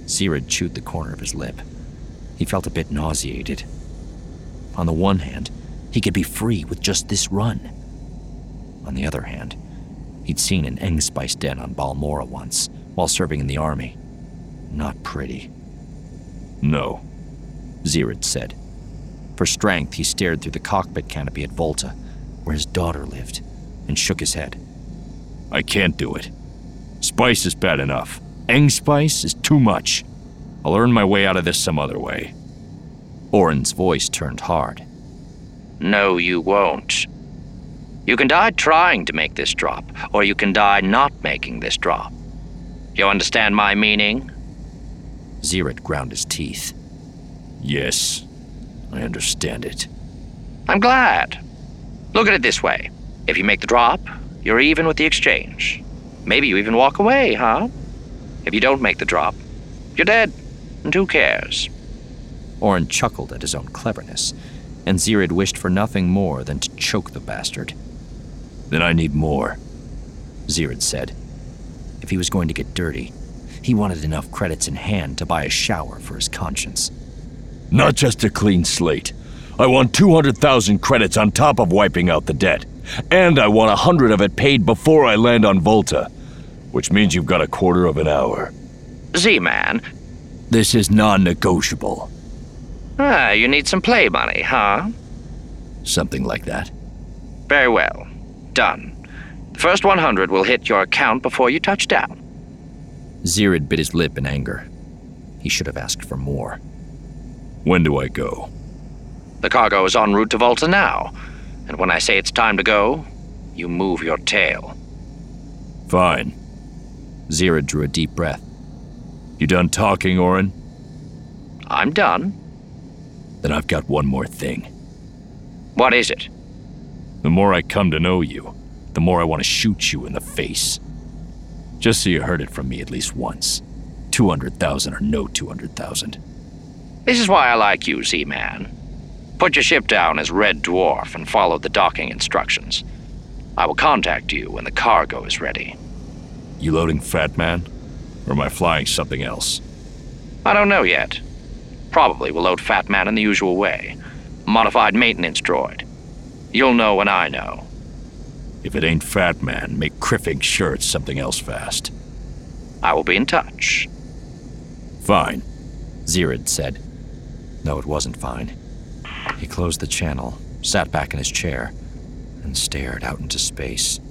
Zirid chewed the corner of his lip. He felt a bit nauseated. On the one hand, he could be free with just this run. On the other hand, he'd seen an Engspice den on Balmora once, while serving in the army. Not pretty. No, Zirid said. For strength, he stared through the cockpit canopy at Volta, where his daughter lived, and shook his head. I can't do it. Spice is bad enough. Engspice is too much. I'll earn my way out of this some other way. Orin's voice turned hard. No, you won't. You can die trying to make this drop, or you can die not making this drop. You understand my meaning? Zirid ground his teeth. Yes, I understand it. I'm glad. Look at it this way. If you make the drop, you're even with the exchange. Maybe you even walk away, huh? If you don't make the drop, you're dead, and who cares? Orin chuckled at his own cleverness, and Zirid wished for nothing more than to choke the bastard. Then I need more, Zirid said. If he was going to get dirty, he wanted enough credits in hand to buy a shower for his conscience. Not just a clean slate. I want 200,000 credits on top of wiping out the debt. And I want 100 of it paid before I land on Volta, which means you've got a quarter of an hour. Z-Man. This is non-negotiable. You need some play money, huh? Something like that. Very well. Done. The first 100 will hit your account before you touch down. Zirid bit his lip in anger. He should have asked for more. When do I go? The cargo is en route to Volta now, and when I say it's time to go, you move your tail. Fine. Zirid drew a deep breath. You done talking, Orin? I'm done. Then I've got one more thing. What is it? The more I come to know you, the more I want to shoot you in the face. Just so you heard it from me at least once. 200,000 or no 200,000. This is why I like you, Z-Man. Put your ship down as Red Dwarf and follow the docking instructions. I will contact you when the cargo is ready. You loading Fat Man? Or am I flying something else? I don't know yet. Probably we'll load Fat Man in the usual way. Modified maintenance droid. You'll know when I know. If it ain't Fat Man, make Kriffig sure it's something else fast. I will be in touch. Fine, Zirid said. No, it wasn't fine. He closed the channel, sat back in his chair, and stared out into space.